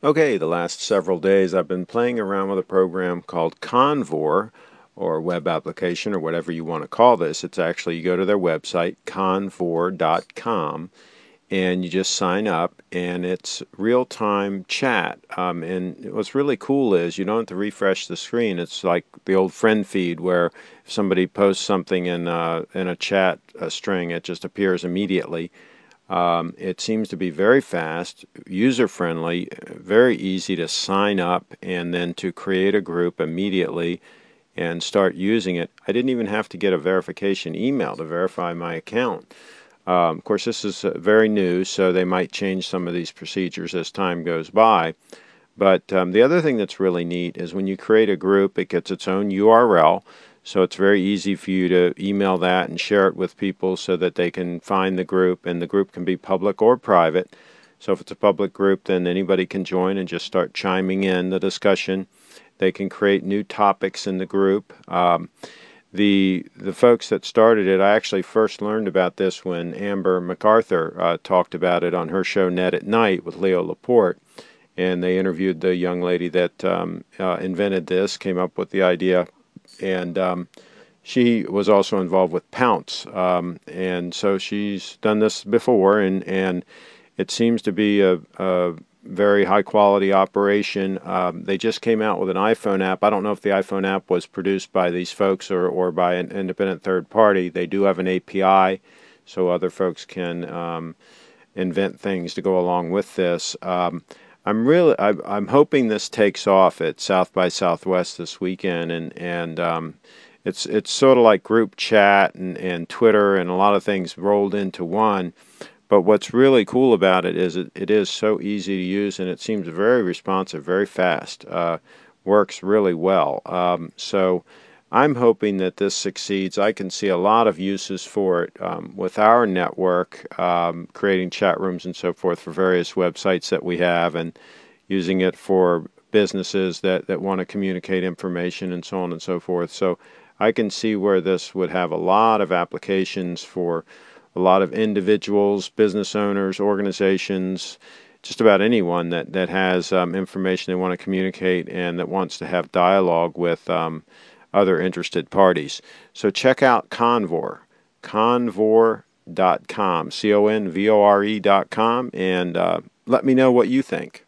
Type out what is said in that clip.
Okay, the last several days I've been playing around with a program called Convor, or web application, or whatever you want to call this. It's actually, you go to their website, convor.com, and you just sign up, and it's real-time chat. And what's really cool is you don't have to refresh the screen. It's like the old friend feed where if somebody posts something in a chat string, it just appears immediately. It seems to be very fast, user-friendly, very easy to sign up and then to create a group immediately and start using it. I didn't even have to get a verification email to verify my account. Of course, this is very new, so they might change some of these procedures as time goes by. But the other thing that's really neat is when you create a group, it gets its own URL. So it's very easy for you to email that and share it with people so that they can find the group, and the group can be public or private. So if it's a public group, then anybody can join and just start chiming in the discussion. They can create new topics in the group. The folks that started it, I actually first learned about this when Amber MacArthur talked about it on her show Net at Night with Leo Laporte, and they interviewed the young lady that invented this, came up with the idea, and she was also involved with Pounce, and so she's done this before, and it seems to be a very high quality operation. They just came out with an iPhone app. I don't know if the iPhone app was produced by these folks or by an independent third party. They do have an API, so other folks can invent things to go along with this. I'm hoping this takes off at South by Southwest this weekend, and it's sort of like group chat and Twitter and a lot of things rolled into one. But what's really cool about it is it is so easy to use, and it seems very responsive, very fast. Works really well. So I'm hoping that this succeeds. I can see a lot of uses for it with our network, creating chat rooms and so forth for various websites that we have, and using it for businesses that want to communicate information and so on and so forth. So I can see where this would have a lot of applications for a lot of individuals, business owners, organizations, just about anyone that has information they want to communicate and that wants to have dialogue with other interested parties. So check out Convor, convor.com, convore.com, and let me know what you think.